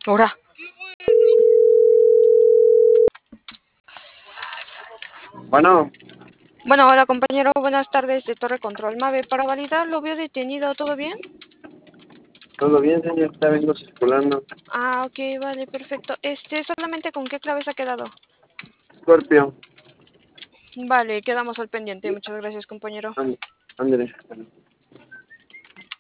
Ahora. Bueno, Bueno, hola compañero, buenas tardes de Torre Control Mave. Para validar, lo veo detenido, ¿todo bien? todo bien, señorita, vengo circulando. Ah, ok, vale, perfecto. Solamente con qué clave se ha quedado. Scorpio, Vale, quedamos al pendiente. Muchas gracias, compañero. ándale.